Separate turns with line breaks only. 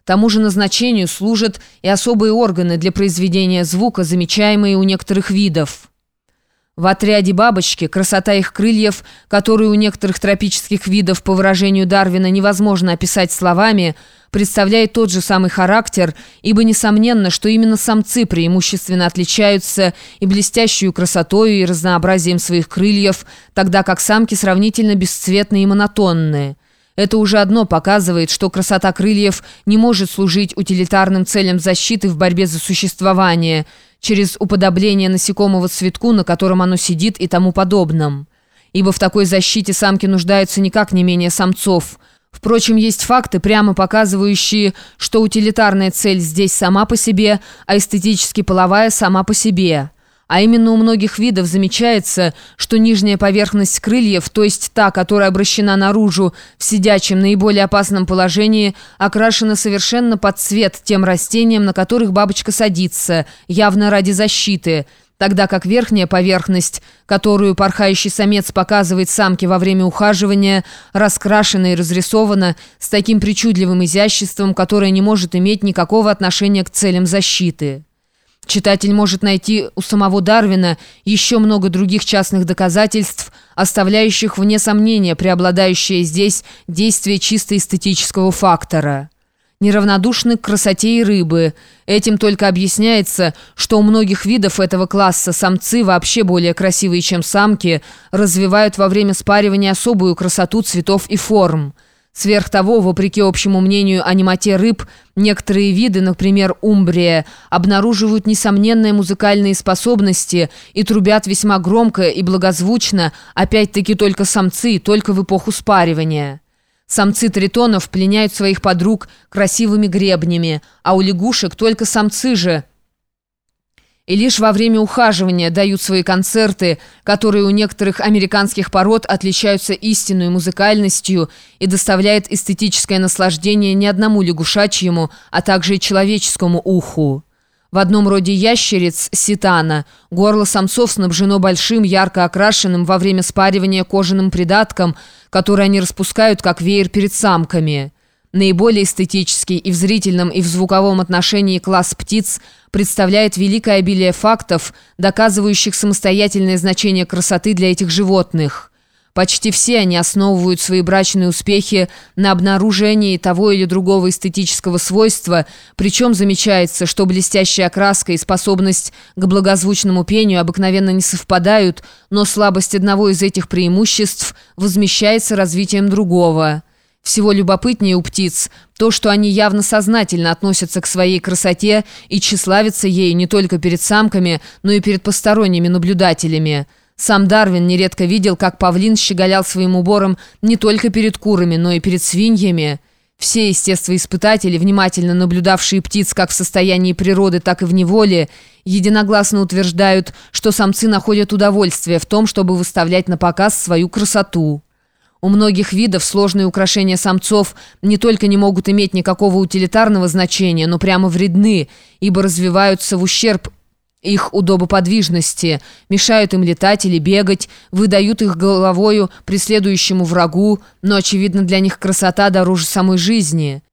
Тому же назначению служат и особые органы для произведения звука, замечаемые у некоторых видов. В отряде бабочки красота их крыльев, которую у некоторых тропических видов, по выражению Дарвина, невозможно описать словами, представляет тот же самый характер, ибо несомненно, что именно самцы преимущественно отличаются и блестящую красотою, и разнообразием своих крыльев, тогда как самки сравнительно бесцветные и монотонные. Это уже одно показывает, что красота крыльев не может служить утилитарным целям защиты в борьбе за существование, через уподобление насекомого цветку, на котором оно сидит, и тому подобном. Ибо в такой защите самки нуждаются никак не менее самцов. Впрочем, есть факты, прямо показывающие, что утилитарная цель здесь сама по себе, а эстетически половая сама по себе. А именно у многих видов замечается, что нижняя поверхность крыльев, то есть та, которая обращена наружу в сидячем наиболее опасном положении, окрашена совершенно под цвет тем растениям, на которых бабочка садится, явно ради защиты, тогда как верхняя поверхность, которую порхающий самец показывает самке во время ухаживания, раскрашена и разрисована с таким причудливым изяществом, которое не может иметь никакого отношения к целям защиты. Читатель может найти у самого Дарвина еще много других частных доказательств, оставляющих вне сомнения преобладающее здесь действие чисто эстетического фактора. Неравнодушны к красоте и рыбы. Этим только объясняется, что у многих видов этого класса самцы, вообще более красивые, чем самки, развивают во время спаривания особую красоту цветов и форм. Сверх того, вопреки общему мнению о немоте рыб, некоторые виды, например, умбрия, обнаруживают несомненные музыкальные способности и трубят весьма громко и благозвучно, опять-таки только самцы, только в эпоху спаривания. Самцы тритонов пленяют своих подруг красивыми гребнями, а у лягушек только самцы же и лишь во время ухаживания дают свои концерты, которые у некоторых американских пород отличаются истинной музыкальностью и доставляет эстетическое наслаждение не одному лягушачьему, а также и человеческому уху. В одном роде ящериц, ситана, горло самцов снабжено большим, ярко окрашенным во время спаривания кожаным придатком, который они распускают как веер перед самками. Наиболее эстетический и в зрительном, и в звуковом отношении класс птиц представляет великое обилие фактов, доказывающих самостоятельное значение красоты для этих животных. Почти все они основывают свои брачные успехи на обнаружении того или другого эстетического свойства, причем замечается, что блестящая окраска и способность к благозвучному пению обыкновенно не совпадают, но слабость одного из этих преимуществ возмещается развитием другого. Всего любопытнее у птиц то, что они явно сознательно относятся к своей красоте и тщеславятся ею не только перед самками, но и перед посторонними наблюдателями. Сам Дарвин нередко видел, как павлин щеголял своим убором не только перед курами, но и перед свиньями. Все естествоиспытатели, внимательно наблюдавшие птиц как в состоянии природы, так и в неволе, единогласно утверждают, что самцы находят удовольствие в том, чтобы выставлять на показ свою красоту. У многих видов сложные украшения самцов не только не могут иметь никакого утилитарного значения, но прямо вредны, ибо развиваются в ущерб их удобоподвижности, мешают им летать или бегать, выдают их головою преследующему врагу, но, очевидно, для них красота дороже самой жизни.